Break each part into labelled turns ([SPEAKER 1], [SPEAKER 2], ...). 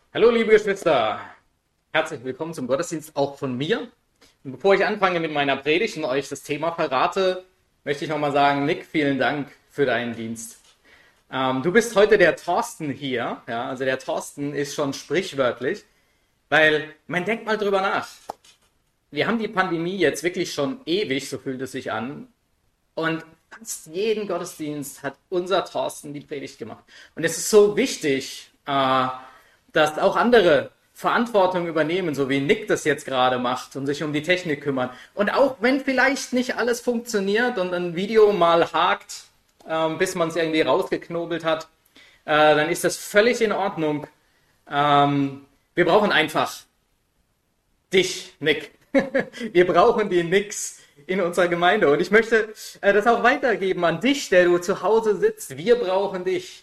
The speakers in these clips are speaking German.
[SPEAKER 1] Hallo liebe Geschwister, herzlich willkommen zum Gottesdienst auch von mir. Und bevor ich anfange mit meiner Predigt und euch das Thema verrate, möchte ich nochmal sagen, Nick, vielen Dank für deinen Dienst. Du bist heute der Thorsten hier, ja, also der Thorsten ist schon sprichwörtlich, weil man denkt mal drüber nach. Wir haben die Pandemie jetzt wirklich schon ewig, so fühlt es sich an, und fast jeden Gottesdienst hat unser Thorsten die Predigt gemacht. Und es ist so wichtig, dass auch andere Verantwortung übernehmen, so wie Nick das jetzt gerade macht und sich um die Technik kümmern. Und auch wenn vielleicht nicht alles funktioniert und ein Video mal hakt, bis man es irgendwie rausgeknobelt hat, dann ist das völlig in Ordnung. Wir brauchen einfach dich, Nick. Wir brauchen die Nicks in unserer Gemeinde. Und ich möchte das auch weitergeben an dich, der du zu Hause sitzt. Wir brauchen dich.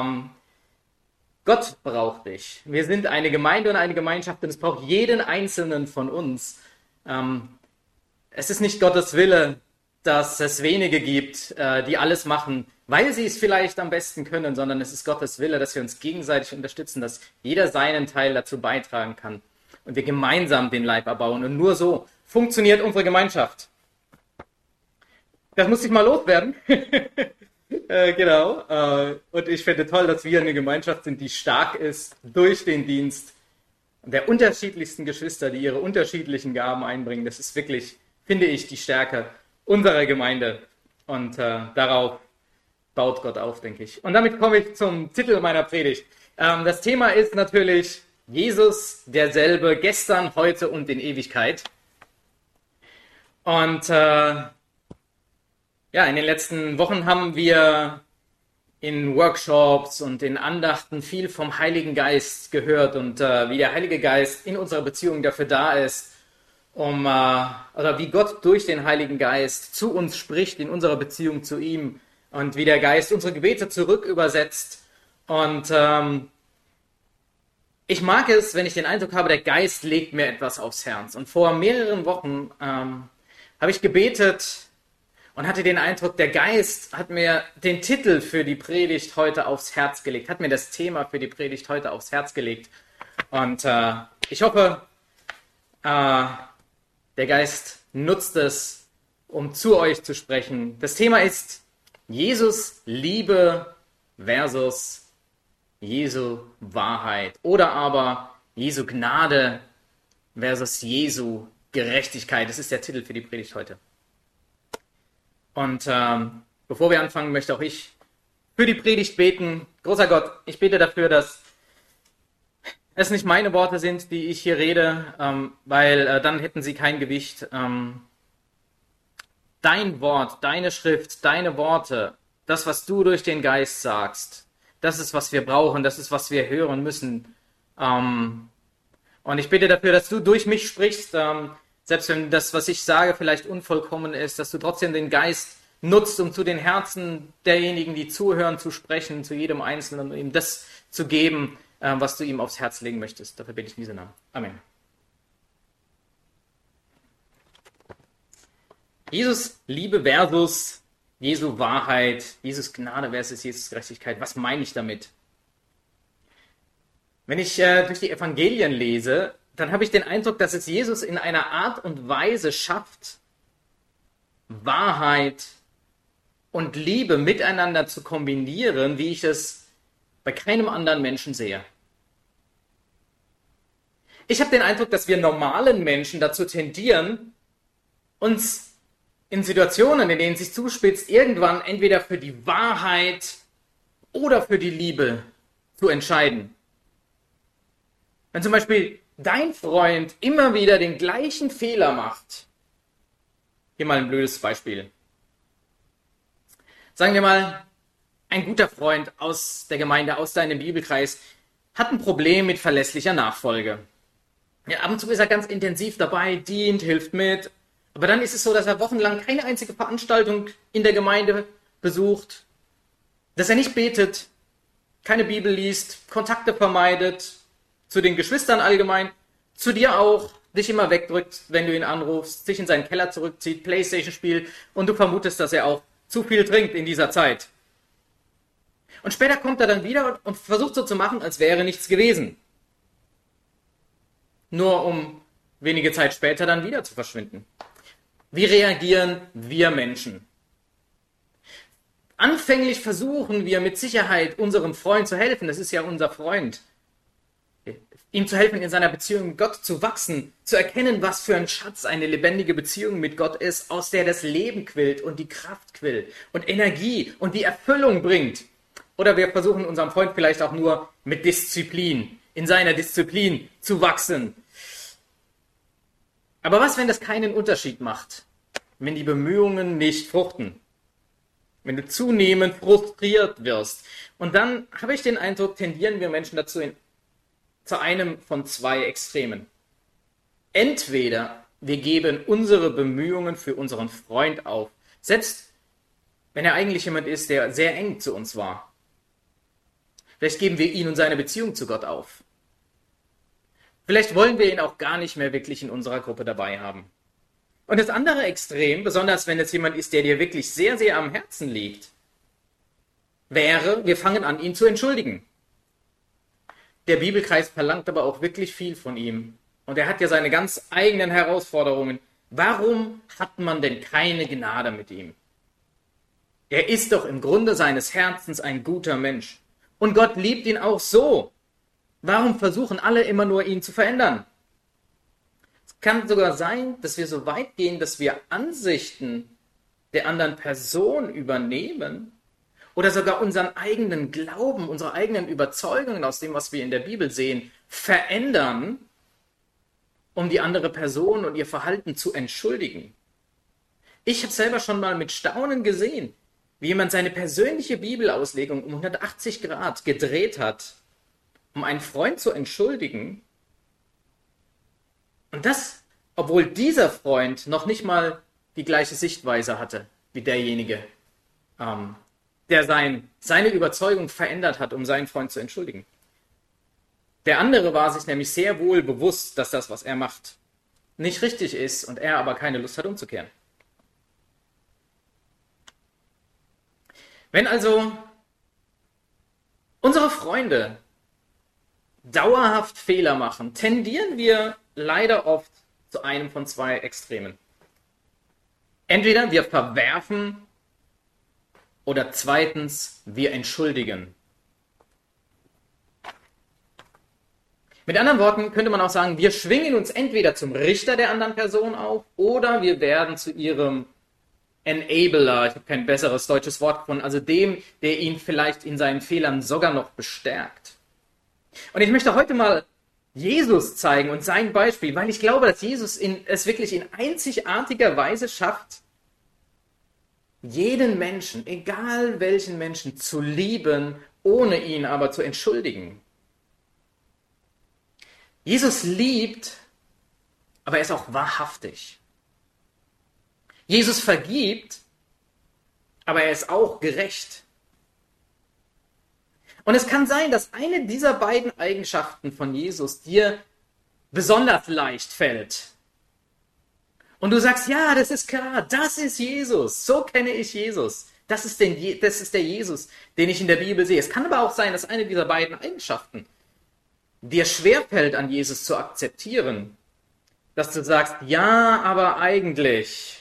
[SPEAKER 1] Gott braucht dich. Wir sind eine Gemeinde und eine Gemeinschaft und es braucht jeden Einzelnen von uns. Es ist nicht Gottes Wille, dass es wenige gibt, die alles machen, weil sie es vielleicht am besten können, sondern es ist Gottes Wille, dass wir uns gegenseitig unterstützen, dass jeder seinen Teil dazu beitragen kann und wir gemeinsam den Leib erbauen. Und nur so funktioniert unsere Gemeinschaft. Das muss ich mal loswerden. Genau. Und ich finde toll, dass wir eine Gemeinschaft sind, die stark ist durch den Dienst der unterschiedlichsten Geschwister, die ihre unterschiedlichen Gaben einbringen. Das ist wirklich, finde ich, die Stärke unserer Gemeinde. Und darauf baut Gott auf, denke ich. Und damit komme ich zum Titel meiner Predigt. Das Thema ist natürlich Jesus, derselbe, gestern, heute und in Ewigkeit. Und ja, in den letzten Wochen haben wir in Workshops und in Andachten viel vom Heiligen Geist gehört und wie der Heilige Geist in unserer Beziehung dafür da ist, oder wie Gott durch den Heiligen Geist zu uns spricht in unserer Beziehung zu ihm und wie der Geist unsere Gebete zurück übersetzt. Und ich mag es, wenn ich den Eindruck habe, der Geist legt mir etwas aufs Herz. Und vor mehreren Wochen habe ich gebetet und hatte den Eindruck, der Geist hat mir den Titel für die Predigt heute aufs Herz gelegt, hat mir das Thema für die Predigt heute aufs Herz gelegt. Und ich hoffe, der Geist nutzt es, um zu euch zu sprechen. Das Thema ist Jesus Liebe versus Jesu Wahrheit oder aber Jesu Gnade versus Jesu Gerechtigkeit. Das ist der Titel für die Predigt heute. Und bevor wir anfangen, möchte auch ich für die Predigt beten. Großer Gott, ich bete dafür, dass es nicht meine Worte sind, die ich hier rede, weil dann hätten sie kein Gewicht. Dein Wort, deine Schrift, deine Worte, das, was du durch den Geist sagst, das ist, was wir brauchen, das ist, was wir hören müssen. Und ich bitte dafür, dass du durch mich sprichst, selbst wenn das, was ich sage, vielleicht unvollkommen ist, dass du trotzdem den Geist nutzt, um zu den Herzen derjenigen, die zuhören, zu sprechen, zu jedem Einzelnen, um ihm das zu geben, was du ihm aufs Herz legen möchtest. Dafür bitte ich in diesem Namen. Amen. Jesus Liebe versus Jesu Wahrheit, Jesus Gnade versus Jesus Gerechtigkeit. Was meine ich damit? Wenn ich durch die Evangelien lese, dann habe ich den Eindruck, dass es Jesus in einer Art und Weise schafft, Wahrheit und Liebe miteinander zu kombinieren, wie ich es bei keinem anderen Menschen sehe. Ich habe den Eindruck, dass wir normalen Menschen dazu tendieren, uns in Situationen, in denen es sich zuspitzt, irgendwann entweder für die Wahrheit oder für die Liebe zu entscheiden. Wenn zum Beispiel dein Freund immer wieder den gleichen Fehler macht. Hier mal ein blödes Beispiel. Sagen wir mal, ein guter Freund aus der Gemeinde, aus deinem Bibelkreis, hat ein Problem mit verlässlicher Nachfolge. Ja, ab und zu ist er ganz intensiv dabei, dient, hilft mit. Aber dann ist es so, dass er wochenlang keine einzige Veranstaltung in der Gemeinde besucht, dass er nicht betet, keine Bibel liest, Kontakte vermeidet, zu den Geschwistern allgemein, zu dir auch, dich immer wegdrückt, wenn du ihn anrufst, sich in seinen Keller zurückzieht, Playstation spielt und du vermutest, dass er auch zu viel trinkt in dieser Zeit. Und später kommt er dann wieder und versucht so zu machen, als wäre nichts gewesen. nur um wenige Zeit später dann wieder zu verschwinden. Wie reagieren wir Menschen? Anfänglich versuchen wir mit Sicherheit unserem Freund zu helfen, das ist ja unser Freund. Ihm zu helfen, in seiner Beziehung mit Gott zu wachsen, zu erkennen, was für ein Schatz eine lebendige Beziehung mit Gott ist, aus der das Leben quillt und die Kraft quillt und Energie und die Erfüllung bringt. Oder wir versuchen unserem Freund vielleicht auch nur mit Disziplin, in seiner Disziplin zu wachsen. Aber was, wenn das keinen Unterschied macht? Wenn die Bemühungen nicht fruchten? Wenn du zunehmend frustriert wirst? Und dann habe ich den Eindruck, tendieren wir Menschen dazu, zu einem von zwei Extremen. Entweder wir geben unsere Bemühungen für unseren Freund auf, selbst wenn er eigentlich jemand ist, der sehr eng zu uns war. Vielleicht geben wir ihn und seine Beziehung zu Gott auf. Vielleicht wollen wir ihn auch gar nicht mehr wirklich in unserer Gruppe dabei haben. Und das andere Extrem, besonders wenn es jemand ist, der dir wirklich sehr, sehr am Herzen liegt, wäre, wir fangen an, ihn zu entschuldigen. Der Bibelkreis verlangt aber auch wirklich viel von ihm. Und er hat ja seine ganz eigenen Herausforderungen. Warum hat man denn keine Gnade mit ihm? Er ist doch im Grunde seines Herzens ein guter Mensch. Und Gott liebt ihn auch so. Warum versuchen alle immer nur, ihn zu verändern? Es kann sogar sein, dass wir so weit gehen, dass wir Ansichten der anderen Person übernehmen oder sogar unseren eigenen Glauben, unsere eigenen Überzeugungen aus dem, was wir in der Bibel sehen, verändern, um die andere Person und ihr Verhalten zu entschuldigen. Ich habe selber schon mal mit Staunen gesehen, wie jemand seine persönliche Bibelauslegung um 180 Grad gedreht hat, um einen Freund zu entschuldigen. Und das, obwohl dieser Freund noch nicht mal die gleiche Sichtweise hatte wie derjenige, der seine Überzeugung verändert hat, um seinen Freund zu entschuldigen. Der andere war sich nämlich sehr wohl bewusst, dass das, was er macht, nicht richtig ist und er aber keine Lust hat, umzukehren. Wenn also unsere Freunde dauerhaft Fehler machen, tendieren wir leider oft zu einem von zwei Extremen. Entweder wir verwerfen oder zweitens wir entschuldigen. Mit anderen Worten könnte man auch sagen, wir schwingen uns entweder zum Richter der anderen Person auf oder wir werden zu ihrem Enabler, ich habe kein besseres deutsches Wort gefunden, also dem, der ihn vielleicht in seinen Fehlern sogar noch bestärkt. Und ich möchte heute mal Jesus zeigen und sein Beispiel, weil ich glaube, dass Jesus es wirklich in einzigartiger Weise schafft, jeden Menschen, egal welchen Menschen, zu lieben, ohne ihn aber zu entschuldigen. Jesus liebt, aber er ist auch wahrhaftig. Jesus vergibt, aber er ist auch gerecht. Und es kann sein, dass eine dieser beiden Eigenschaften von Jesus dir besonders leicht fällt. Und du sagst, ja, das ist klar, das ist Jesus, so kenne ich Jesus. Das ist der Jesus, den ich in der Bibel sehe. Es kann aber auch sein, dass eine dieser beiden Eigenschaften dir schwerfällt, an Jesus zu akzeptieren. Dass du sagst, ja, aber eigentlich.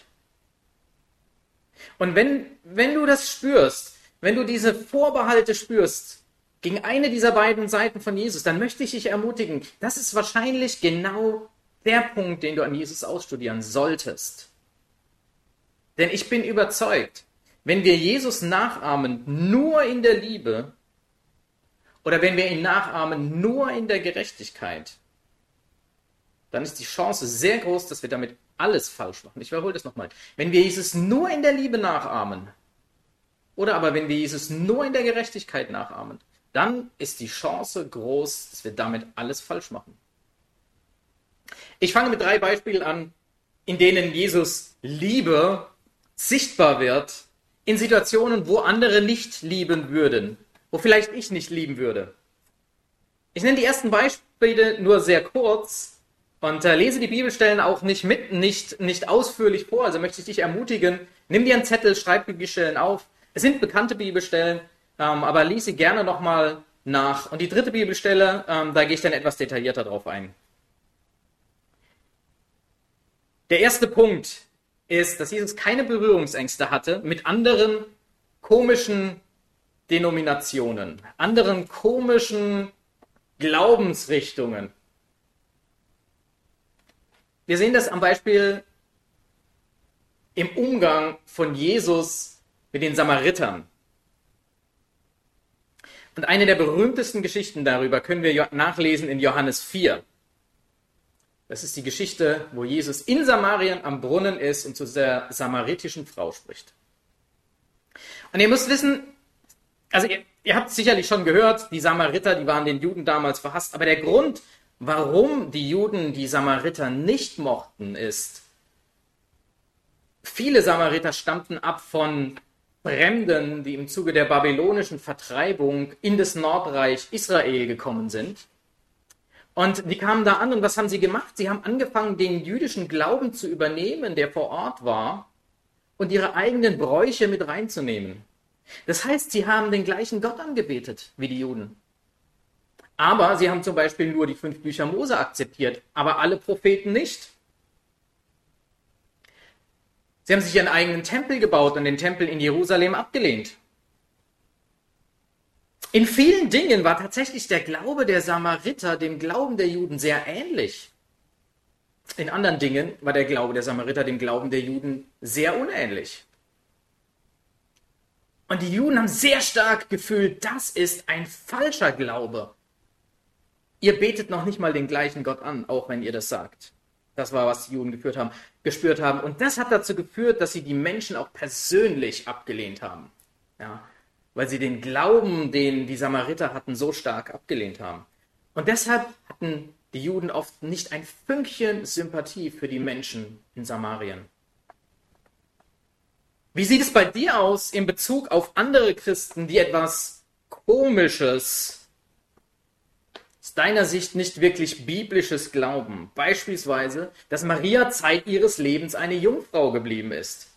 [SPEAKER 1] Und wenn du das spürst, wenn du diese Vorbehalte spürst gegen eine dieser beiden Seiten von Jesus, dann möchte ich dich ermutigen, das ist wahrscheinlich genau der Punkt, den du an Jesus ausstudieren solltest. Denn ich bin überzeugt, wenn wir Jesus nachahmen nur in der Liebe oder wenn wir ihn nachahmen nur in der Gerechtigkeit, dann ist die Chance sehr groß, dass wir damit alles falsch machen. Ich wiederhole das nochmal. Wenn wir Jesus nur in der Liebe nachahmen oder aber wenn wir Jesus nur in der Gerechtigkeit nachahmen, dann ist die Chance groß, dass wir damit alles falsch machen. Ich fange mit 3 Beispielen an, in denen Jesus Liebe sichtbar wird, in Situationen, wo andere nicht lieben würden, wo vielleicht ich nicht lieben würde. Ich nenne die ersten Beispiele nur sehr kurz und lese die Bibelstellen auch nicht ausführlich vor, also möchte ich dich ermutigen, nimm dir einen Zettel, schreib Bibelstellen auf. Es sind bekannte Bibelstellen, aber lies sie gerne nochmal nach. Und die dritte Bibelstelle, da gehe ich dann etwas detaillierter drauf ein. Der erste Punkt ist, dass Jesus keine Berührungsängste hatte mit anderen komischen Denominationen, anderen komischen Glaubensrichtungen. Wir sehen das am Beispiel im Umgang von Jesus mit den Samaritern. Und eine der berühmtesten Geschichten darüber können wir nachlesen in Johannes 4. Das ist die Geschichte, wo Jesus in Samarien am Brunnen ist und zu der samaritischen Frau spricht. Und ihr müsst wissen, also ihr habt es sicherlich schon gehört, die Samariter, die waren den Juden damals verhasst, aber der Grund, warum die Juden die Samariter nicht mochten, ist, viele Samariter stammten ab von Fremden, die im Zuge der babylonischen Vertreibung in das Nordreich Israel gekommen sind. Und die kamen da an und was haben sie gemacht? Sie haben angefangen, den jüdischen Glauben zu übernehmen, der vor Ort war, und ihre eigenen Bräuche mit reinzunehmen. Das heißt, sie haben den gleichen Gott angebetet wie die Juden. Aber sie haben zum Beispiel nur die 5 Bücher Mose akzeptiert, aber alle Propheten nicht. Sie haben sich ihren eigenen Tempel gebaut und den Tempel in Jerusalem abgelehnt. In vielen Dingen war tatsächlich der Glaube der Samariter dem Glauben der Juden sehr ähnlich. In anderen Dingen war der Glaube der Samariter dem Glauben der Juden sehr unähnlich. Und die Juden haben sehr stark gefühlt, das ist ein falscher Glaube. Ihr betet noch nicht mal den gleichen Gott an, auch wenn ihr das sagt. Das war, was die Juden gespürt haben. Und das hat dazu geführt, dass sie die Menschen auch persönlich abgelehnt haben. Ja, weil sie den Glauben, den die Samariter hatten, so stark abgelehnt haben. Und deshalb hatten die Juden oft nicht ein Fünkchen Sympathie für die Menschen in Samarien. Wie sieht es bei dir aus in Bezug auf andere Christen, die etwas Komisches, aus deiner Sicht nicht wirklich biblisches glauben? Beispielsweise, dass Maria Zeit ihres Lebens eine Jungfrau geblieben ist.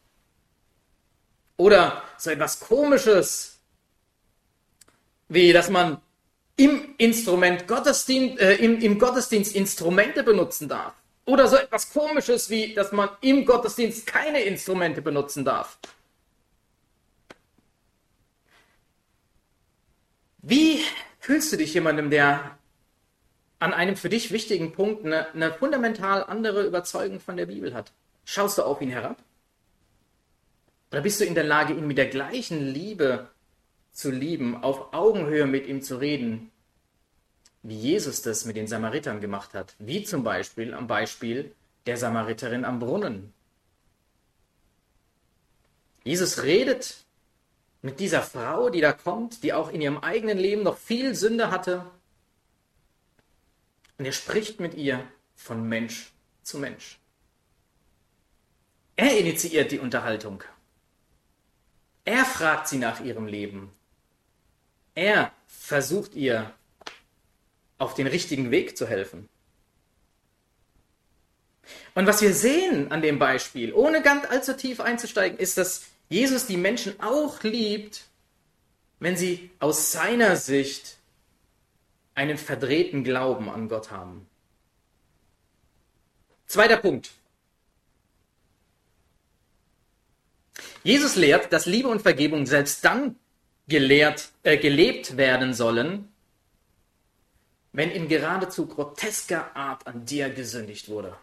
[SPEAKER 1] Oder so etwas Komisches, wie dass man im Gottesdienst Instrumente benutzen darf. Oder so etwas Komisches, wie dass man im Gottesdienst keine Instrumente benutzen darf. Wie fühlst du dich jemandem, der an einem für dich wichtigen Punkt eine fundamental andere Überzeugung von der Bibel hat? Schaust du auf ihn herab? Oder bist du in der Lage, ihn mit der gleichen Liebe zu lieben, auf Augenhöhe mit ihm zu reden, wie Jesus das mit den Samaritern gemacht hat? Wie zum Beispiel am Beispiel der Samariterin am Brunnen. Jesus redet mit dieser Frau, die da kommt, die auch in ihrem eigenen Leben noch viel Sünde hatte. Und er spricht mit ihr von Mensch zu Mensch. Er initiiert die Unterhaltung. Er fragt sie nach ihrem Leben. Er versucht ihr auf den richtigen Weg zu helfen. Und was wir sehen an dem Beispiel, ohne ganz allzu tief einzusteigen, ist, dass Jesus die Menschen auch liebt, wenn sie aus seiner Sicht einen verdrehten Glauben an Gott haben. Zweiter Punkt. Jesus lehrt, dass Liebe und Vergebung selbst dann gelebt werden sollen, wenn in geradezu grotesker Art an dir gesündigt wurde.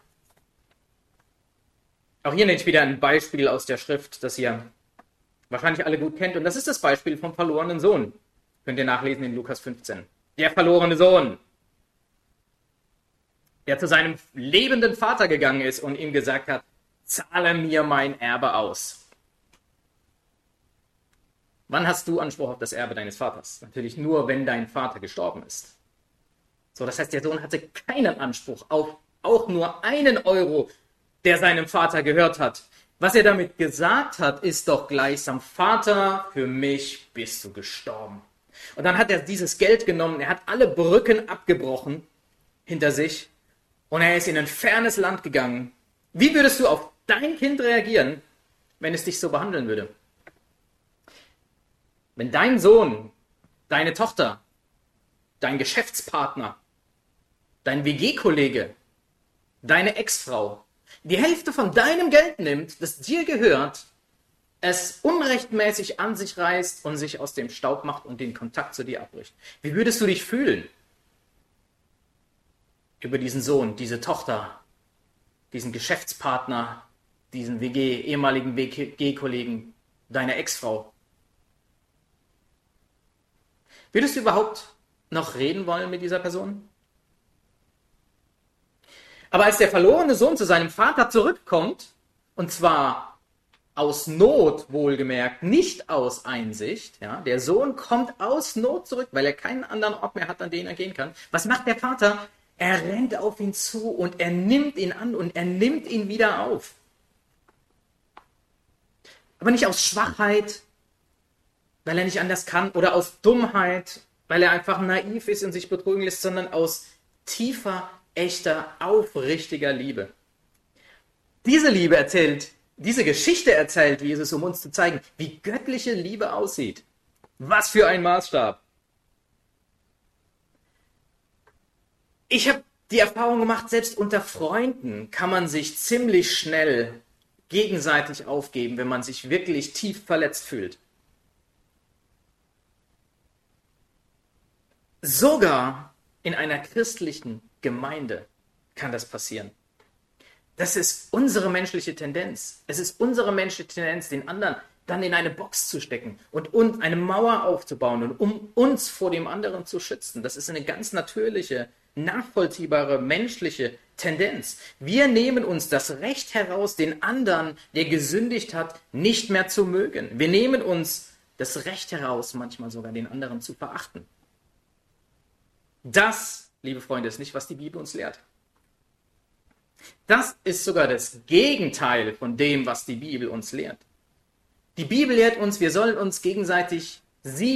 [SPEAKER 1] Auch hier nenne ich wieder ein Beispiel aus der Schrift, das ihr wahrscheinlich alle gut kennt. Und das ist das Beispiel vom verlorenen Sohn. Könnt ihr nachlesen in Lukas 15. Der verlorene Sohn, der zu seinem lebenden Vater gegangen ist und ihm gesagt hat, zahle mir mein Erbe aus. Wann hast du Anspruch auf das Erbe deines Vaters? Natürlich nur, wenn dein Vater gestorben ist. So, das heißt, der Sohn hatte keinen Anspruch auf auch nur einen Euro, der seinem Vater gehört hat. Was er damit gesagt hat, ist doch gleichsam, Vater, für mich bist du gestorben. Und dann hat er dieses Geld genommen, er hat alle Brücken abgebrochen hinter sich und er ist in ein fernes Land gegangen. Wie würdest du auf dein Kind reagieren, wenn es dich so behandeln würde? Wenn dein Sohn, deine Tochter, dein Geschäftspartner, dein WG-Kollege, deine Ex-Frau die Hälfte von deinem Geld nimmt, das dir gehört, es unrechtmäßig an sich reißt und sich aus dem Staub macht und den Kontakt zu dir abbricht. Wie würdest du dich fühlen über diesen Sohn, diese Tochter, diesen Geschäftspartner, diesen ehemaligen WG-Kollegen, deine Ex-Frau? Würdest du überhaupt noch reden wollen mit dieser Person? Aber als der verlorene Sohn zu seinem Vater zurückkommt, und zwar aus Not wohlgemerkt, nicht aus Einsicht, ja, der Sohn kommt aus Not zurück, weil er keinen anderen Ort mehr hat, an den er gehen kann. Was macht der Vater? Er rennt auf ihn zu und er nimmt ihn an und er nimmt ihn wieder auf. Aber nicht aus Schwachheit, weil er nicht anders kann, oder aus Dummheit, weil er einfach naiv ist und sich betrügen lässt, sondern aus tiefer, echter, aufrichtiger Liebe. Diese Geschichte erzählt Jesus, um uns zu zeigen, wie göttliche Liebe aussieht. Was für ein Maßstab. Ich habe die Erfahrung gemacht, selbst unter Freunden kann man sich ziemlich schnell gegenseitig aufgeben, wenn man sich wirklich tief verletzt fühlt. Sogar in einer christlichen Gemeinde kann das passieren. Das ist unsere menschliche Tendenz. Es ist unsere menschliche Tendenz, den anderen dann in eine Box zu stecken und eine Mauer aufzubauen und um uns vor dem anderen zu schützen. Das ist eine ganz natürliche, nachvollziehbare menschliche Tendenz. Wir nehmen uns das Recht heraus, den anderen, der gesündigt hat, nicht mehr zu mögen. Wir nehmen uns das Recht heraus, manchmal sogar den anderen zu verachten. Das, liebe Freunde, ist nicht, was die Bibel uns lehrt. Das ist sogar das Gegenteil von dem, was die Bibel uns lehrt. Die Bibel lehrt uns, wir sollen uns gegenseitig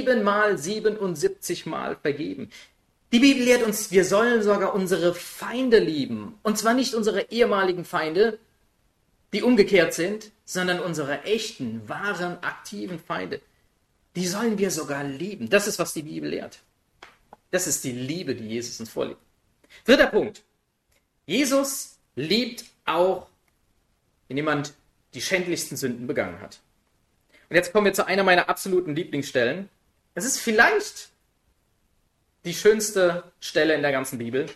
[SPEAKER 1] 77 Mal vergeben. Die Bibel lehrt uns, wir sollen sogar unsere Feinde lieben. Und zwar nicht unsere ehemaligen Feinde, die umgekehrt sind, sondern unsere echten, wahren, aktiven Feinde. Die sollen wir sogar lieben. Das ist, was die Bibel lehrt. Das ist die Liebe, die Jesus uns vorlebt. Dritter Punkt. Jesus liebt auch, wenn jemand die schändlichsten Sünden begangen hat. Und jetzt kommen wir zu einer meiner absoluten Lieblingsstellen. Das ist vielleicht die schönste Stelle in der ganzen Bibel.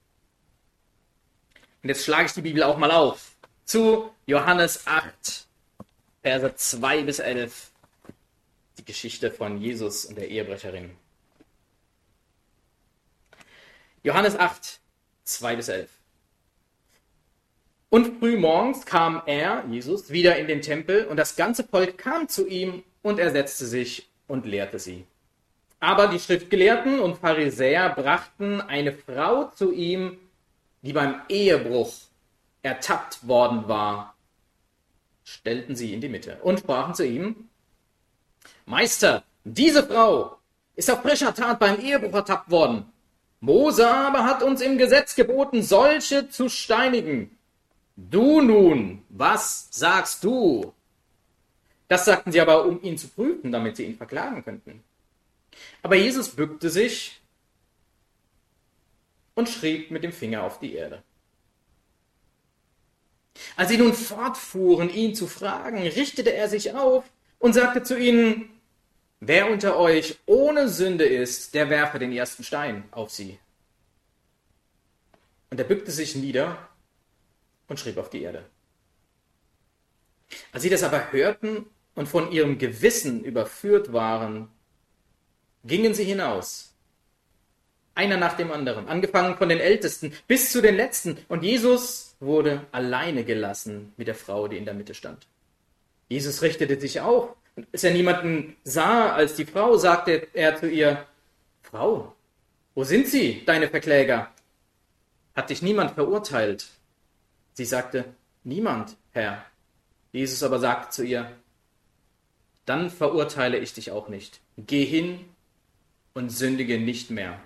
[SPEAKER 1] Und jetzt schlage ich die Bibel auch mal auf. Zu Johannes 8, Verse 2 bis 11. Die Geschichte von Jesus und der Ehebrecherin. Johannes 8, 2 bis 11. Und frühmorgens kam er, Jesus, wieder in den Tempel und das ganze Volk kam zu ihm und er setzte sich und lehrte sie. Aber die Schriftgelehrten und Pharisäer brachten eine Frau zu ihm, die beim Ehebruch ertappt worden war, stellten sie in die Mitte und sprachen zu ihm: Meister, diese Frau ist auf frischer Tat beim Ehebruch ertappt worden. Mose aber hat uns im Gesetz geboten, solche zu steinigen. Du nun, was sagst du? Das sagten sie aber, um ihn zu prüfen, damit sie ihn verklagen könnten. Aber Jesus bückte sich und schrieb mit dem Finger auf die Erde. Als sie nun fortfuhren, ihn zu fragen, richtete er sich auf und sagte zu ihnen: Wer unter euch ohne Sünde ist, der werfe den ersten Stein auf sie. Und er bückte sich nieder und schrieb auf die Erde. Als sie das aber hörten und von ihrem Gewissen überführt waren, gingen sie hinaus, einer nach dem anderen, angefangen von den Ältesten bis zu den Letzten, und Jesus wurde alleine gelassen mit der Frau, die in der Mitte stand. Jesus richtete sich auf, und als er niemanden sah als die Frau, sagte er zu ihr: Frau, wo sind sie, deine Verkläger? Hat dich niemand verurteilt? Sie sagte: Niemand, Herr. Jesus aber sagte zu ihr: Dann verurteile ich dich auch nicht. Geh hin und sündige nicht mehr.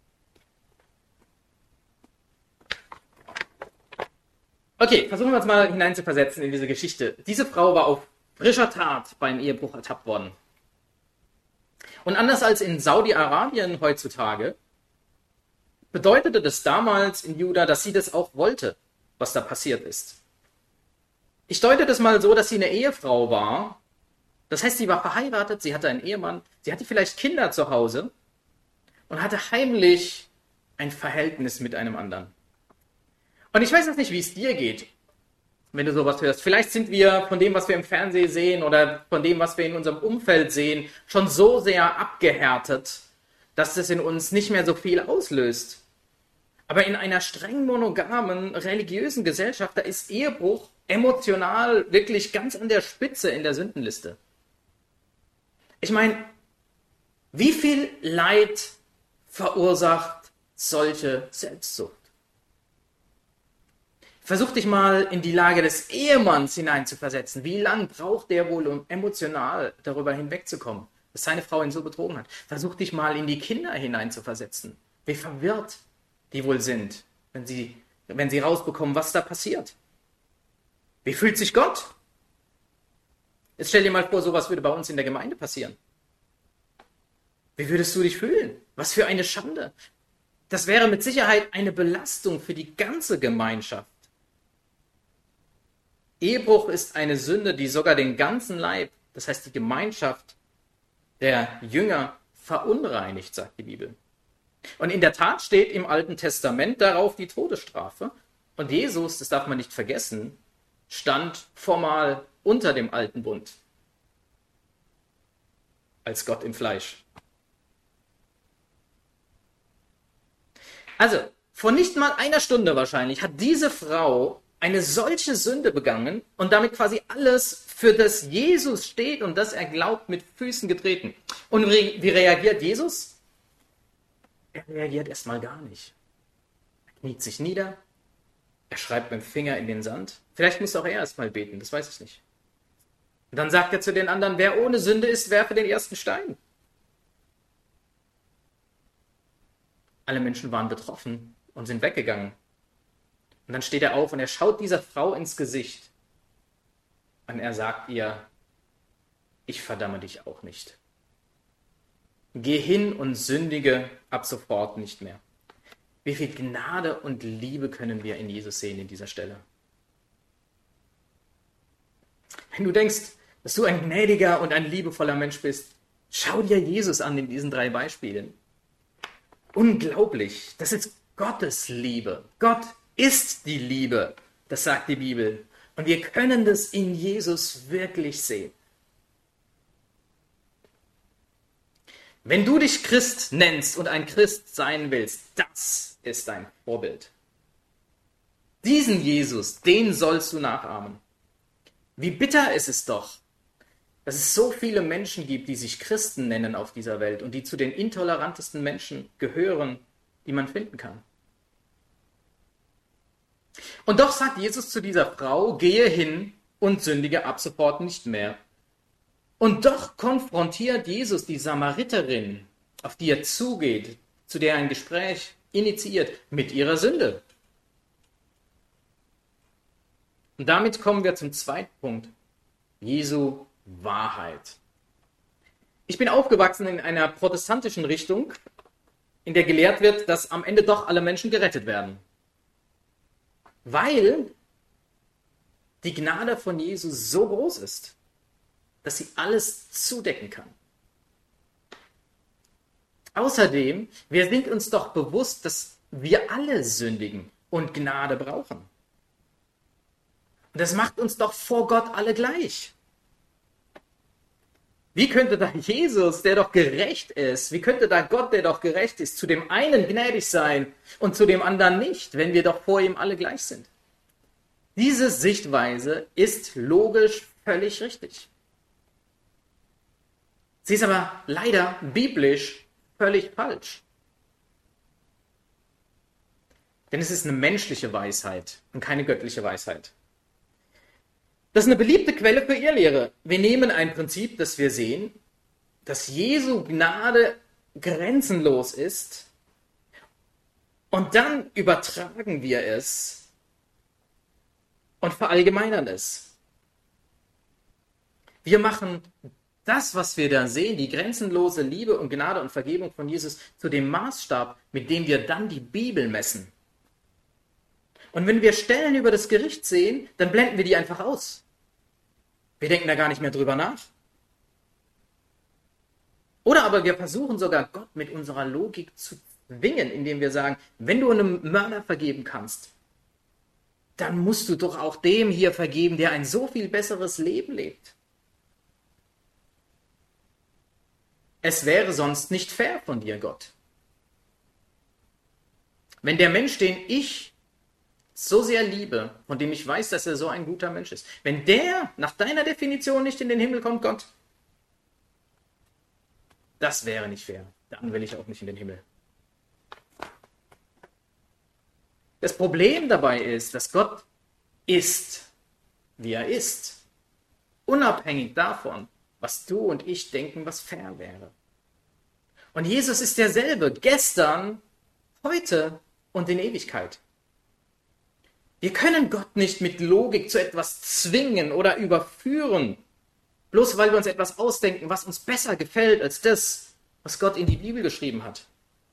[SPEAKER 1] Okay, versuchen wir uns mal hineinzuversetzen in diese Geschichte. Diese Frau war auf frischer Tat beim Ehebruch ertappt worden. Und anders als in Saudi-Arabien heutzutage, bedeutete das damals in Juda, dass sie das auch wollte, was da passiert ist. Ich deute das mal so, dass sie eine Ehefrau war. Das heißt, sie war verheiratet, sie hatte einen Ehemann, sie hatte vielleicht Kinder zu Hause und hatte heimlich ein Verhältnis mit einem anderen. Und ich weiß jetzt nicht, wie es dir geht, wenn du sowas hörst. Vielleicht sind wir von dem, was wir im Fernsehen sehen oder von dem, was wir in unserem Umfeld sehen, schon so sehr abgehärtet, dass das in uns nicht mehr so viel auslöst. Aber in einer streng monogamen, religiösen Gesellschaft, da ist Ehebruch emotional wirklich ganz an der Spitze in der Sündenliste. Ich meine, wie viel Leid verursacht solche Selbstsucht? Versuch dich mal in die Lage des Ehemanns hineinzuversetzen. Wie lang braucht der wohl, um emotional darüber hinwegzukommen, dass seine Frau ihn so betrogen hat? Versuch dich mal in die Kinder hineinzuversetzen. Wie verwirrt die wohl sind, wenn sie rausbekommen, was da passiert. Wie fühlt sich Gott? Jetzt stell dir mal vor, sowas würde bei uns in der Gemeinde passieren. Wie würdest du dich fühlen? Was für eine Schande. Das wäre mit Sicherheit eine Belastung für die ganze Gemeinschaft. Ehebruch ist eine Sünde, die sogar den ganzen Leib, das heißt die Gemeinschaft der Jünger, verunreinigt, sagt die Bibel. Und in der Tat steht im Alten Testament darauf die Todesstrafe. Und Jesus, das darf man nicht vergessen, stand formal unter dem alten Bund. Als Gott im Fleisch. Also, vor nicht mal einer Stunde wahrscheinlich hat diese Frau eine solche Sünde begangen und damit quasi alles, für das Jesus steht und das er glaubt, mit Füßen getreten. Und wie reagiert Jesus? Er reagiert erstmal gar nicht. Er kniet sich nieder, er schreibt mit dem Finger in den Sand. Vielleicht muss auch er erstmal beten, das weiß ich nicht. Und dann sagt er zu den anderen, wer ohne Sünde ist, werfe den ersten Stein. Alle Menschen waren betroffen und sind weggegangen. Und dann steht er auf und er schaut dieser Frau ins Gesicht. Und er sagt ihr, ich verdamme dich auch nicht. Geh hin und sündige ab sofort nicht mehr. Wie viel Gnade und Liebe können wir in Jesus sehen in dieser Stelle? Wenn du denkst, dass du ein gnädiger und ein liebevoller Mensch bist, schau dir Jesus an in diesen 3 Beispielen. Unglaublich, das ist Gottes Liebe. Gott ist die Liebe, das sagt die Bibel. Und wir können das in Jesus wirklich sehen. Wenn du dich Christ nennst und ein Christ sein willst, das ist dein Vorbild. Diesen Jesus, den sollst du nachahmen. Wie bitter ist es doch, dass es so viele Menschen gibt, die sich Christen nennen auf dieser Welt und die zu den intolerantesten Menschen gehören, die man finden kann. Und doch sagt Jesus zu dieser Frau, gehe hin und sündige ab sofort nicht mehr. Und doch konfrontiert Jesus die Samariterin, auf die er zugeht, zu der er ein Gespräch initiiert, mit ihrer Sünde. Und damit kommen wir zum zweiten Punkt, Jesu Wahrheit. Ich bin aufgewachsen in einer protestantischen Richtung, in der gelehrt wird, dass am Ende doch alle Menschen gerettet werden. Weil die Gnade von Jesus so groß ist, dass sie alles zudecken kann. Außerdem, wir sind uns doch bewusst, dass wir alle sündigen und Gnade brauchen. Und das macht uns doch vor Gott alle gleich. Wie könnte da Jesus, der doch gerecht ist, wie könnte da Gott, der doch gerecht ist, zu dem einen gnädig sein und zu dem anderen nicht, wenn wir doch vor ihm alle gleich sind? Diese Sichtweise ist logisch völlig richtig. Sie ist aber leider biblisch völlig falsch. Denn es ist eine menschliche Weisheit und keine göttliche Weisheit. Das ist eine beliebte Quelle für Irrlehre. Wir nehmen ein Prinzip, das wir sehen, dass Jesu Gnade grenzenlos ist und dann übertragen wir es und verallgemeinern es. Wir machen das, was wir da sehen, die grenzenlose Liebe und Gnade und Vergebung von Jesus, zu dem Maßstab, mit dem wir dann die Bibel messen. Und wenn wir Stellen über das Gericht sehen, dann blenden wir die einfach aus. Wir denken da gar nicht mehr drüber nach. Oder aber wir versuchen sogar Gott mit unserer Logik zu zwingen, indem wir sagen, wenn du einem Mörder vergeben kannst, dann musst du doch auch dem hier vergeben, der ein so viel besseres Leben lebt. Es wäre sonst nicht fair von dir, Gott. Wenn der Mensch, den ich so sehr liebe, von dem ich weiß, dass er so ein guter Mensch ist, wenn der nach deiner Definition nicht in den Himmel kommt, Gott, das wäre nicht fair. Dann will ich auch nicht in den Himmel. Das Problem dabei ist, dass Gott ist, wie er ist. Unabhängig davon, was du und ich denken, was fair wäre. Und Jesus ist derselbe, gestern, heute und in Ewigkeit. Wir können Gott nicht mit Logik zu etwas zwingen oder überführen, bloß weil wir uns etwas ausdenken, was uns besser gefällt als das, was Gott in die Bibel geschrieben hat.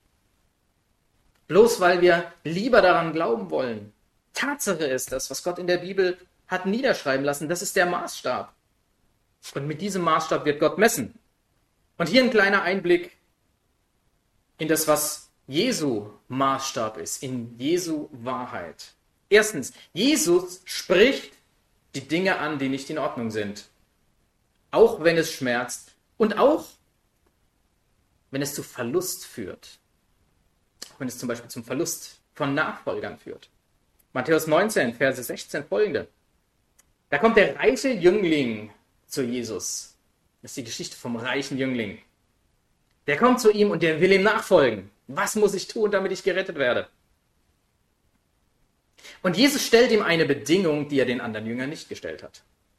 [SPEAKER 1] Bloß weil wir lieber daran glauben wollen. Tatsache ist das, was Gott in der Bibel hat niederschreiben lassen, das ist der Maßstab. Und mit diesem Maßstab wird Gott messen. Und hier ein kleiner Einblick in das, was Jesu Maßstab ist, in Jesu Wahrheit. Erstens, Jesus spricht die Dinge an, die nicht in Ordnung sind. Auch wenn es schmerzt und auch wenn es zu Verlust führt. Wenn es zum Beispiel zum Verlust von Nachfolgern führt. Matthäus 19, Verse 16 folgende. Da kommt der reiche Jüngling zu Jesus. Das ist die Geschichte vom reichen Jüngling. Der kommt zu ihm und der will ihm nachfolgen. Was muss ich tun, damit ich gerettet werde? Und Jesus stellt ihm eine Bedingung, die er den anderen Jüngern nicht gestellt hat.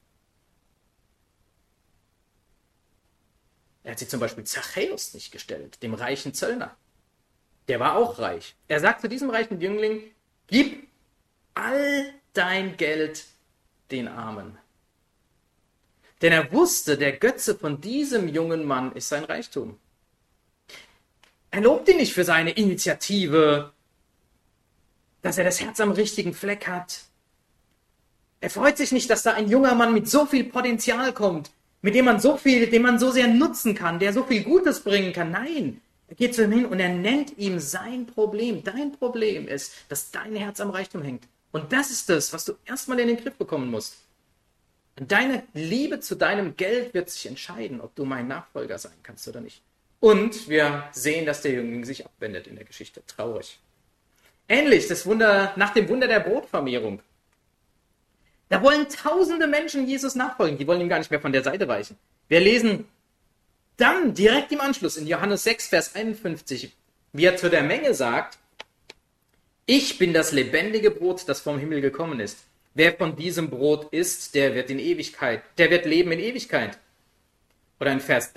[SPEAKER 1] Er hat sie zum Beispiel Zachäus nicht gestellt, dem reichen Zöllner. Der war auch reich. Er sagt zu diesem reichen Jüngling, gib all dein Geld den Armen. Denn er wusste, der Götze von diesem jungen Mann ist sein Reichtum. Er lobt ihn nicht für seine Initiative, dass er das Herz am richtigen Fleck hat. Er freut sich nicht, dass da ein junger Mann mit so viel Potenzial kommt, mit dem man so viel, den man so sehr nutzen kann, der so viel Gutes bringen kann. Nein, er geht zu ihm hin und er nennt ihm sein Problem. Dein Problem ist, dass dein Herz am Reichtum hängt. Und das ist das, was du erstmal in den Griff bekommen musst. Und deine Liebe zu deinem Geld wird sich entscheiden, ob du mein Nachfolger sein kannst oder nicht. Und wir sehen, dass der Jüngling sich abwendet in der Geschichte. Traurig. Ähnlich, das Wunder, nach dem Wunder der Brotvermehrung. Da wollen tausende Menschen Jesus nachfolgen. Die wollen ihm gar nicht mehr von der Seite weichen. Wir lesen dann direkt im Anschluss in Johannes 6, Vers 51, wie er zu der Menge sagt, ich bin das lebendige Brot, das vom Himmel gekommen ist. Wer von diesem Brot isst, der wird leben in Ewigkeit. Oder in Vers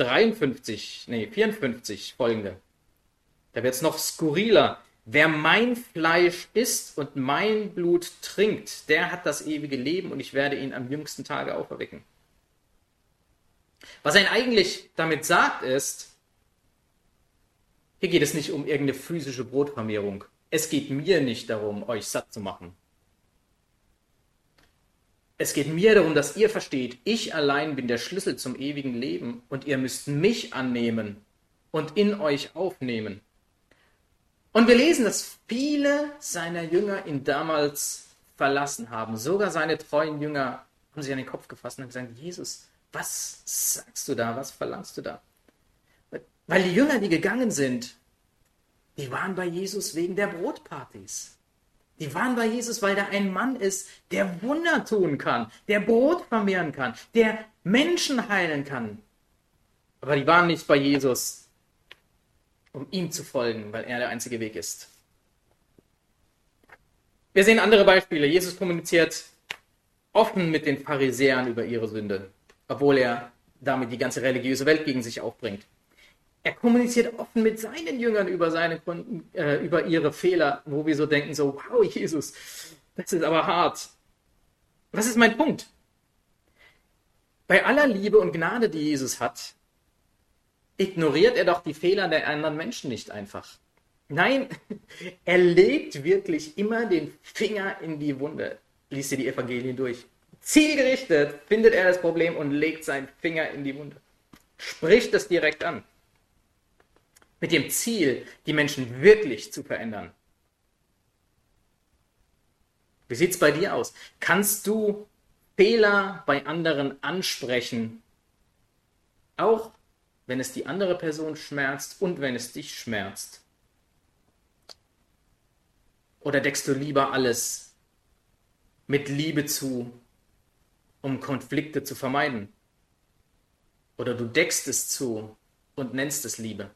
[SPEAKER 1] 54 folgende. Da wird es noch skurriler. Wer mein Fleisch isst und mein Blut trinkt, der hat das ewige Leben und ich werde ihn am jüngsten Tage auferwecken. Was er eigentlich damit sagt ist, hier geht es nicht um irgendeine physische Brotvermehrung. Es geht mir nicht darum, euch satt zu machen. Es geht mir darum, dass ihr versteht, ich allein bin der Schlüssel zum ewigen Leben und ihr müsst mich annehmen und in euch aufnehmen. Und wir lesen, dass viele seiner Jünger ihn damals verlassen haben. Sogar seine treuen Jünger haben sich an den Kopf gefasst und haben gesagt, Jesus, was sagst du da, was verlangst du da? Weil die Jünger, die gegangen sind, die waren bei Jesus wegen der Brotpartys. Die waren bei Jesus, weil da ein Mann ist, der Wunder tun kann, der Brot vermehren kann, der Menschen heilen kann. Aber die waren nicht bei Jesus, um ihm zu folgen, weil er der einzige Weg ist. Wir sehen andere Beispiele. Jesus kommuniziert offen mit den Pharisäern über ihre Sünde, obwohl er damit die ganze religiöse Welt gegen sich aufbringt. Er kommuniziert offen mit seinen Jüngern über ihre Fehler, wo wir so denken, so, wow, Jesus, das ist aber hart. Was ist mein Punkt? Bei aller Liebe und Gnade, die Jesus hat, ignoriert er doch die Fehler der anderen Menschen nicht einfach. Nein, er legt wirklich immer den Finger in die Wunde. Liest ihr die Evangelien durch. Zielgerichtet findet er das Problem und legt seinen Finger in die Wunde. Spricht es direkt an. Mit dem Ziel, die Menschen wirklich zu verändern. Wie sieht es bei dir aus? Kannst du Fehler bei anderen ansprechen, auch wenn es die andere Person schmerzt und wenn es dich schmerzt? Oder deckst du lieber alles mit Liebe zu, um Konflikte zu vermeiden? Oder du deckst es zu und nennst es Liebe?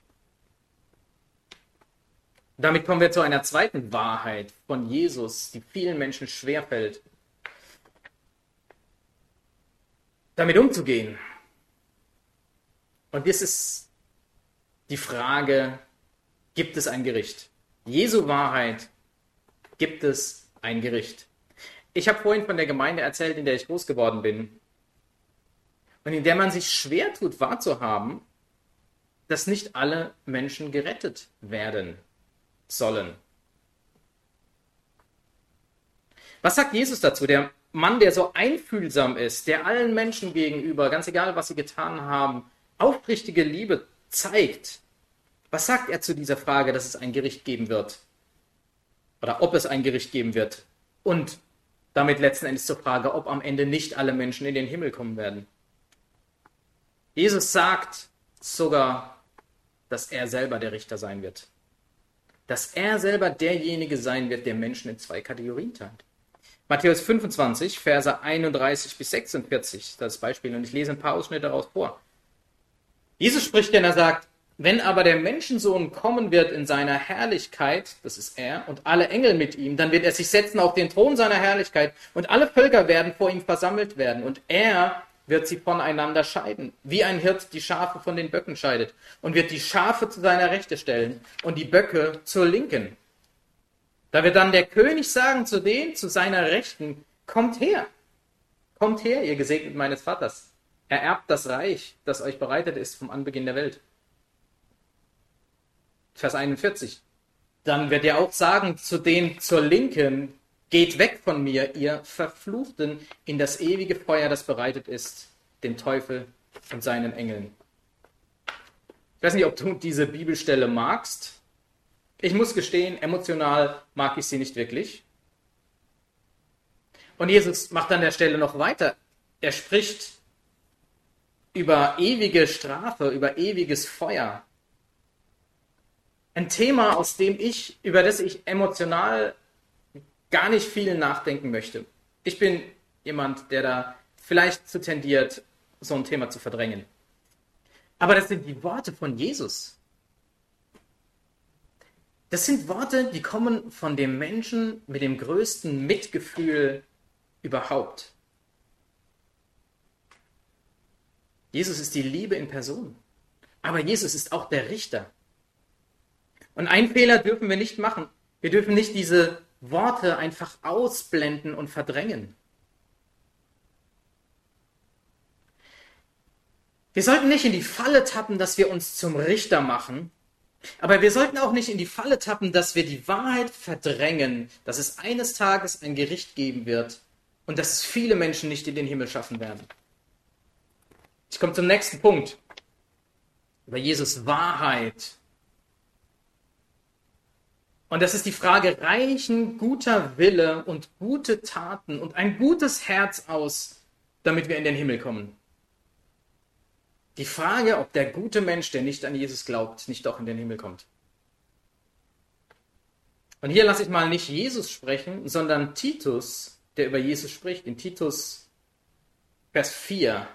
[SPEAKER 1] Damit kommen wir zu einer zweiten Wahrheit von Jesus, die vielen Menschen schwerfällt, damit umzugehen. Und das ist die Frage, gibt es ein Gericht? Jesu Wahrheit, gibt es ein Gericht? Ich habe vorhin von der Gemeinde erzählt, in der ich groß geworden bin und in der man sich schwer tut, wahrzuhaben, dass nicht alle Menschen gerettet werden sollen. Was sagt Jesus dazu? Der Mann, der so einfühlsam ist, der allen Menschen gegenüber, ganz egal, was sie getan haben, aufrichtige Liebe zeigt. Was sagt er zu dieser Frage, dass es ein Gericht geben wird? Oder ob es ein Gericht geben wird? Und damit letzten Endes zur Frage, ob am Ende nicht alle Menschen in den Himmel kommen werden. Jesus sagt sogar, dass er selber der Richter sein wird. Dass er selber derjenige sein wird, der Menschen in zwei Kategorien teilt. Matthäus 25, Verse 31 bis 46, das Beispiel, und ich lese ein paar Ausschnitte daraus vor. Jesus spricht, denn er sagt, wenn aber der Menschensohn kommen wird in seiner Herrlichkeit, das ist er, und alle Engel mit ihm, dann wird er sich setzen auf den Thron seiner Herrlichkeit und alle Völker werden vor ihm versammelt werden und er wird sie voneinander scheiden, wie ein Hirt die Schafe von den Böcken scheidet und wird die Schafe zu seiner Rechte stellen und die Böcke zur Linken. Da wird dann der König sagen zu denen, zu seiner Rechten, kommt her, ihr Gesegneten meines Vaters, ererbt das Reich, das euch bereitet ist vom Anbeginn der Welt. Vers 41. Dann wird er auch sagen zu denen zur Linken, geht weg von mir, ihr Verfluchten, in das ewige Feuer, das bereitet ist, dem Teufel und seinen Engeln. Ich weiß nicht, ob du diese Bibelstelle magst. Ich muss gestehen, emotional mag ich sie nicht wirklich. Und Jesus macht an der Stelle noch weiter. Er spricht über ewige Strafe, über ewiges Feuer. Ein Thema, über das ich emotional gar nicht viel nachdenken möchte. Ich bin jemand, der da vielleicht zu tendiert, so ein Thema zu verdrängen. Aber das sind die Worte von Jesus. Das sind Worte, die kommen von dem Menschen mit dem größten Mitgefühl überhaupt. Jesus ist die Liebe in Person. Aber Jesus ist auch der Richter. Und einen Fehler dürfen wir nicht machen. Wir dürfen nicht diese Worte einfach ausblenden und verdrängen. Wir sollten nicht in die Falle tappen, dass wir uns zum Richter machen, aber wir sollten auch nicht in die Falle tappen, dass wir die Wahrheit verdrängen, dass es eines Tages ein Gericht geben wird und dass es viele Menschen nicht in den Himmel schaffen werden. Ich komme zum nächsten Punkt. Über Jesus Wahrheit. Und das ist die Frage, reichen guter Wille und gute Taten und ein gutes Herz aus, damit wir in den Himmel kommen? Die Frage, ob der gute Mensch, der nicht an Jesus glaubt, nicht doch in den Himmel kommt. Und hier lasse ich mal nicht Jesus sprechen, sondern Titus, der über Jesus spricht, in Titus Vers 4.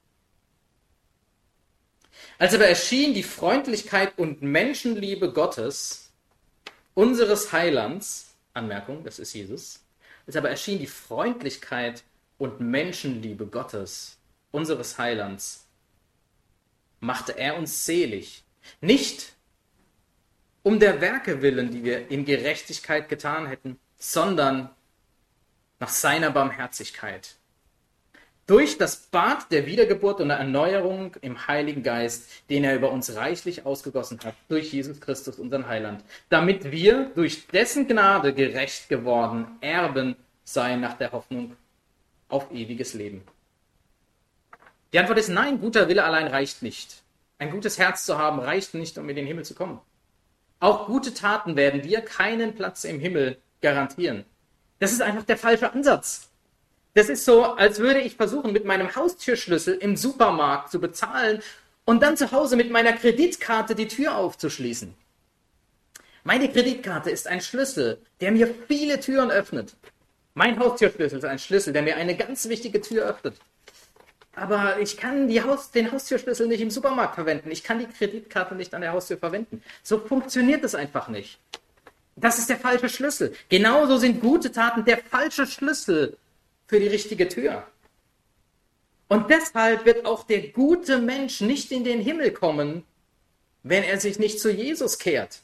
[SPEAKER 1] Als aber erschien die Freundlichkeit und Menschenliebe Gottes, unseres Heilands, Anmerkung, das ist Jesus, als aber erschien die Freundlichkeit und Menschenliebe Gottes, unseres Heilands, machte er uns selig. Nicht um der Werke willen, die wir in Gerechtigkeit getan hätten, sondern nach seiner Barmherzigkeit. Durch das Bad der Wiedergeburt und der Erneuerung im Heiligen Geist, den er über uns reichlich ausgegossen hat, durch Jesus Christus, unseren Heiland, damit wir durch dessen Gnade gerecht geworden Erben seien nach der Hoffnung auf ewiges Leben. Die Antwort ist nein, guter Wille allein reicht nicht. Ein gutes Herz zu haben reicht nicht, um in den Himmel zu kommen. Auch gute Taten werden dir keinen Platz im Himmel garantieren. Das ist einfach der falsche Ansatz. Das ist so, als würde ich versuchen, mit meinem Haustürschlüssel im Supermarkt zu bezahlen und dann zu Hause mit meiner Kreditkarte die Tür aufzuschließen. Meine Kreditkarte ist ein Schlüssel, der mir viele Türen öffnet. Mein Haustürschlüssel ist ein Schlüssel, der mir eine ganz wichtige Tür öffnet. Aber ich kann den Haustürschlüssel nicht im Supermarkt verwenden. Ich kann die Kreditkarte nicht an der Haustür verwenden. So funktioniert es einfach nicht. Das ist der falsche Schlüssel. Genauso sind gute Taten der falsche Schlüssel für die richtige Tür. Und deshalb wird auch der gute Mensch nicht in den Himmel kommen, wenn er sich nicht zu Jesus kehrt.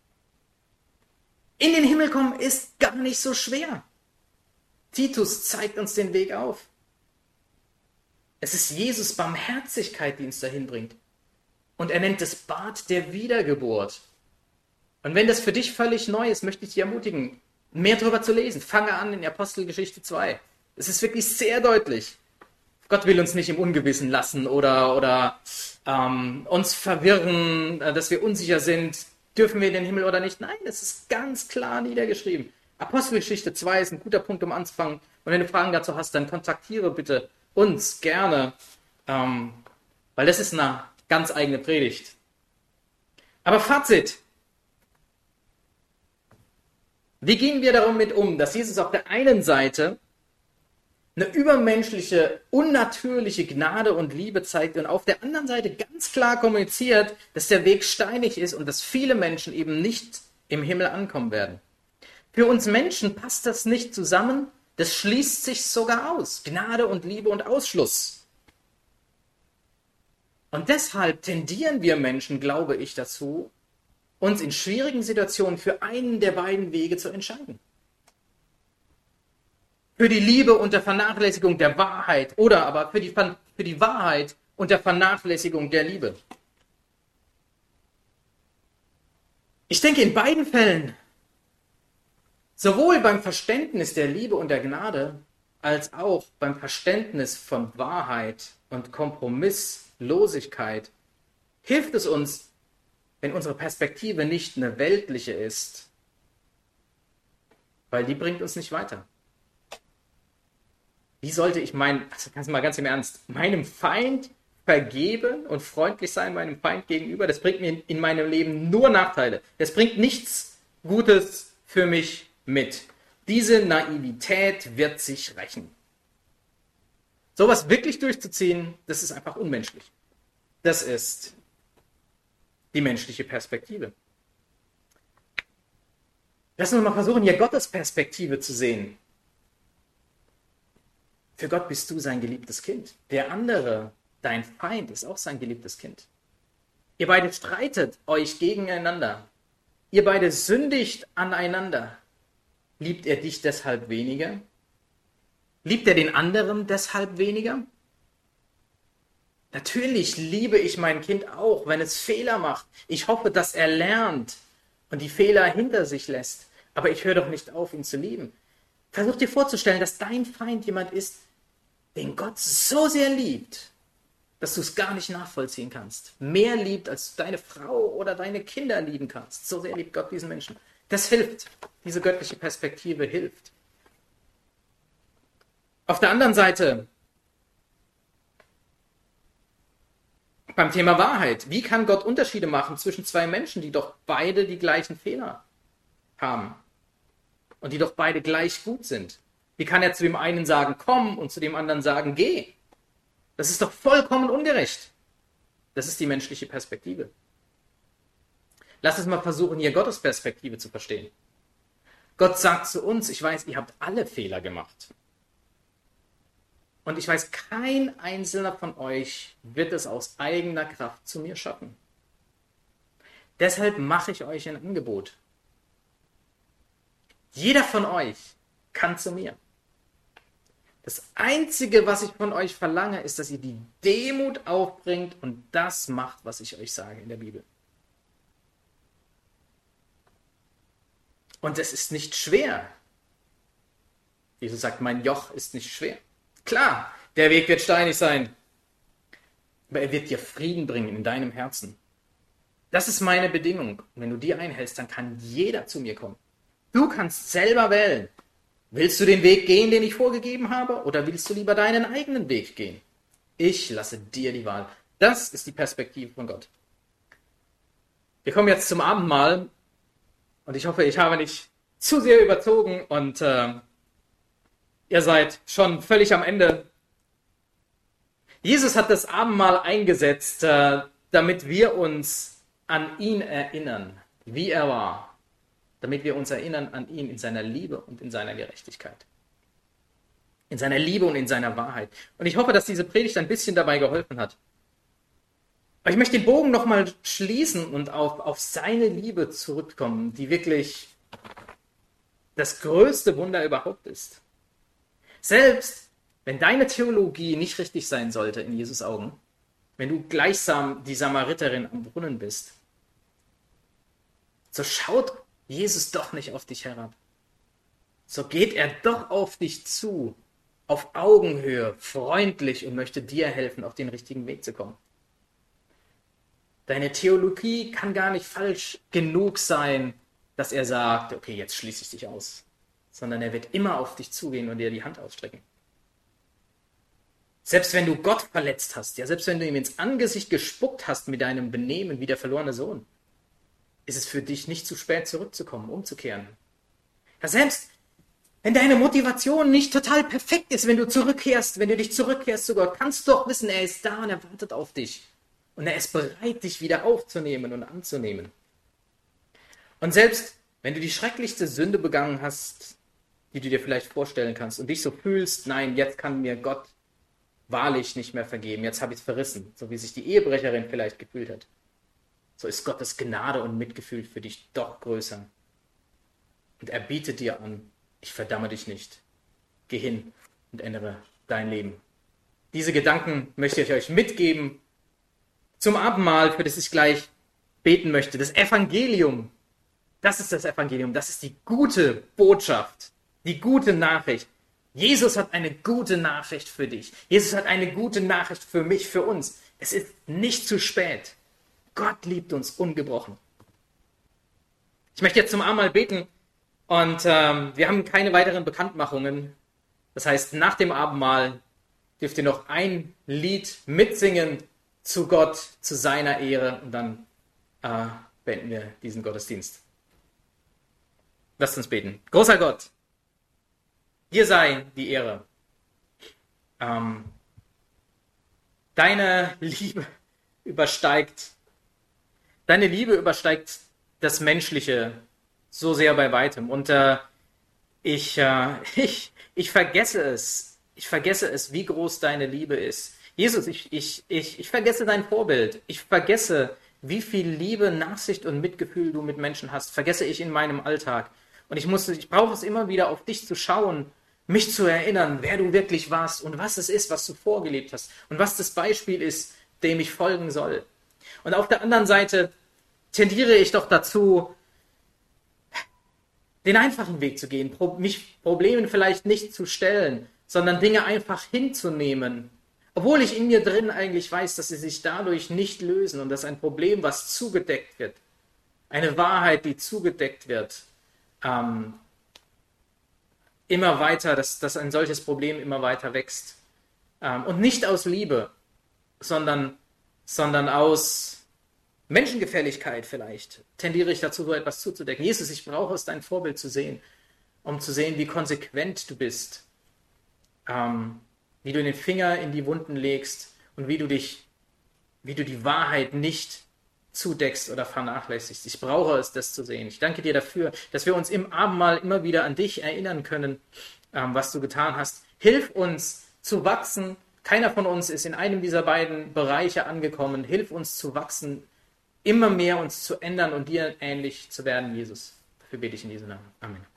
[SPEAKER 1] In den Himmel kommen ist gar nicht so schwer. Titus zeigt uns den Weg auf. Es ist Jesus' Barmherzigkeit, die uns dahin bringt. Und er nennt es Bad der Wiedergeburt. Und wenn das für dich völlig neu ist, möchte ich dich ermutigen, mehr darüber zu lesen. Fange an in Apostelgeschichte 2. Es ist wirklich sehr deutlich. Gott will uns nicht im Ungewissen lassen oder uns verwirren, dass wir unsicher sind, dürfen wir in den Himmel oder nicht. Nein, es ist ganz klar niedergeschrieben. Apostelgeschichte 2 ist ein guter Punkt, um anzufangen. Und wenn du Fragen dazu hast, dann kontaktiere bitte uns gerne, weil das ist eine ganz eigene Predigt. Aber Fazit. Wie gehen wir damit um, dass Jesus auf der einen Seite eine übermenschliche, unnatürliche Gnade und Liebe zeigt und auf der anderen Seite ganz klar kommuniziert, dass der Weg steinig ist und dass viele Menschen eben nicht im Himmel ankommen werden. Für uns Menschen passt das nicht zusammen, das schließt sich sogar aus. Gnade und Liebe und Ausschluss. Und deshalb tendieren wir Menschen, glaube ich, dazu, uns in schwierigen Situationen für einen der beiden Wege zu entscheiden. Für die Liebe und der Vernachlässigung der Wahrheit oder aber für die Wahrheit und der Vernachlässigung der Liebe. Ich denke, in beiden Fällen, sowohl beim Verständnis der Liebe und der Gnade, als auch beim Verständnis von Wahrheit und Kompromisslosigkeit, hilft es uns, wenn unsere Perspektive nicht eine weltliche ist, weil die bringt uns nicht weiter. Wie sollte ich mal ganz im Ernst, meinem Feind vergeben und freundlich sein meinem Feind gegenüber? Das bringt mir in meinem Leben nur Nachteile. Das bringt nichts Gutes für mich mit. Diese Naivität wird sich rächen. Sowas wirklich durchzuziehen, das ist einfach unmenschlich. Das ist die menschliche Perspektive. Lass uns mal versuchen, hier Gottes Perspektive zu sehen. Für Gott bist du sein geliebtes Kind. Der andere, dein Feind, ist auch sein geliebtes Kind. Ihr beide streitet euch gegeneinander. Ihr beide sündigt aneinander. Liebt er dich deshalb weniger? Liebt er den anderen deshalb weniger? Natürlich liebe ich mein Kind auch, wenn es Fehler macht. Ich hoffe, dass er lernt und die Fehler hinter sich lässt. Aber ich höre doch nicht auf, ihn zu lieben. Versuch dir vorzustellen, dass dein Feind jemand ist, den Gott so sehr liebt, dass du es gar nicht nachvollziehen kannst. Mehr liebt, als du deine Frau oder deine Kinder lieben kannst. So sehr liebt Gott diesen Menschen. Das hilft. Diese göttliche Perspektive hilft. Auf der anderen Seite, beim Thema Wahrheit. Wie kann Gott Unterschiede machen zwischen zwei Menschen, die doch beide die gleichen Fehler haben und die doch beide gleich gut sind? Wie kann er zu dem einen sagen, komm, und zu dem anderen sagen, geh? Das ist doch vollkommen ungerecht. Das ist die menschliche Perspektive. Lass uns mal versuchen, hier Gottes Perspektive zu verstehen. Gott sagt zu uns, ich weiß, ihr habt alle Fehler gemacht. Und ich weiß, kein einzelner von euch wird es aus eigener Kraft zu mir schaffen. Deshalb mache ich euch ein Angebot. Jeder von euch kann zu mir. Das Einzige, was ich von euch verlange, ist, dass ihr die Demut aufbringt und das macht, was ich euch sage in der Bibel. Und es ist nicht schwer. Jesus sagt, mein Joch ist nicht schwer. Klar, der Weg wird steinig sein, aber er wird dir Frieden bringen in deinem Herzen. Das ist meine Bedingung. Und wenn du die einhältst, dann kann jeder zu mir kommen. Du kannst selber wählen. Willst du den Weg gehen, den ich vorgegeben habe, oder willst du lieber deinen eigenen Weg gehen? Ich lasse dir die Wahl. Das ist die Perspektive von Gott. Wir kommen jetzt zum Abendmahl und ich hoffe, ich habe nicht zu sehr überzogen und ihr seid schon völlig am Ende. Jesus hat das Abendmahl eingesetzt, damit wir uns an ihn erinnern, wie er war. Damit wir uns erinnern an ihn in seiner Liebe und in seiner Gerechtigkeit. In seiner Liebe und in seiner Wahrheit. Und ich hoffe, dass diese Predigt ein bisschen dabei geholfen hat. Aber ich möchte den Bogen nochmal schließen und auf seine Liebe zurückkommen, die wirklich das größte Wunder überhaupt ist. Selbst wenn deine Theologie nicht richtig sein sollte in Jesus' Augen, wenn du gleichsam die Samariterin am Brunnen bist, so schaut Jesus doch nicht auf dich herab. So geht er doch auf dich zu, auf Augenhöhe, freundlich und möchte dir helfen, auf den richtigen Weg zu kommen. Deine Theologie kann gar nicht falsch genug sein, dass er sagt, okay, jetzt schließe ich dich aus. Sondern er wird immer auf dich zugehen und dir die Hand ausstrecken. Selbst wenn du Gott verletzt hast, ja, selbst wenn du ihm ins Angesicht gespuckt hast mit deinem Benehmen wie der verlorene Sohn, ist es für dich nicht zu spät zurückzukommen, umzukehren. Ja, selbst wenn deine Motivation nicht total perfekt ist, wenn du dich zurückkehrst zu Gott, kannst du doch wissen, er ist da und er wartet auf dich. Und er ist bereit, dich wieder aufzunehmen und anzunehmen. Und selbst wenn du die schrecklichste Sünde begangen hast, die du dir vielleicht vorstellen kannst und dich so fühlst, nein, jetzt kann mir Gott wahrlich nicht mehr vergeben, jetzt habe ich es verrissen, so wie sich die Ehebrecherin vielleicht gefühlt hat. So ist Gottes Gnade und Mitgefühl für dich doch größer. Und er bietet dir an, ich verdamme dich nicht. Geh hin und ändere dein Leben. Diese Gedanken möchte ich euch mitgeben zum Abendmahl, für das ich gleich beten möchte. Das Evangelium, das ist das Evangelium, das ist die gute Botschaft, die gute Nachricht. Jesus hat eine gute Nachricht für dich. Jesus hat eine gute Nachricht für mich, für uns. Es ist nicht zu spät. Gott liebt uns ungebrochen. Ich möchte jetzt zum Abendmahl beten und wir haben keine weiteren Bekanntmachungen. Das heißt, nach dem Abendmahl dürft ihr noch ein Lied mitsingen zu Gott, zu seiner Ehre und dann beenden wir diesen Gottesdienst. Lasst uns beten. Großer Gott, dir sei die Ehre. Deine Liebe übersteigt das Menschliche so sehr bei weitem. Und ich vergesse es. Ich vergesse es, wie groß deine Liebe ist. Jesus, ich vergesse dein Vorbild. Ich vergesse, wie viel Liebe, Nachsicht und Mitgefühl du mit Menschen hast. Vergesse ich in meinem Alltag. Und ich brauche es immer wieder, auf dich zu schauen, mich zu erinnern, wer du wirklich warst und was es ist, was du vorgelebt hast und was das Beispiel ist, dem ich folgen soll. Und auf der anderen Seite tendiere ich doch dazu, den einfachen Weg zu gehen, mich Problemen vielleicht nicht zu stellen, sondern Dinge einfach hinzunehmen, obwohl ich in mir drin eigentlich weiß, dass sie sich dadurch nicht lösen und dass ein Problem, was zugedeckt wird, eine Wahrheit, die zugedeckt wird, immer weiter, dass ein solches Problem immer weiter wächst. Und nicht aus Liebe, sondern aus Menschengefälligkeit vielleicht, tendiere ich dazu, so etwas zuzudecken. Jesus, ich brauche es, dein Vorbild zu sehen, um zu sehen, wie konsequent du bist, wie du den Finger in die Wunden legst und wie du die Wahrheit nicht zudeckst oder vernachlässigst. Ich brauche es, das zu sehen. Ich danke dir dafür, dass wir uns im Abendmahl immer wieder an dich erinnern können, was du getan hast. Hilf uns zu wachsen. Keiner von uns ist in einem dieser beiden Bereiche angekommen. Hilf uns zu wachsen, immer mehr uns zu ändern und dir ähnlich zu werden, Jesus. Dafür bete ich in Jesu Namen. Amen.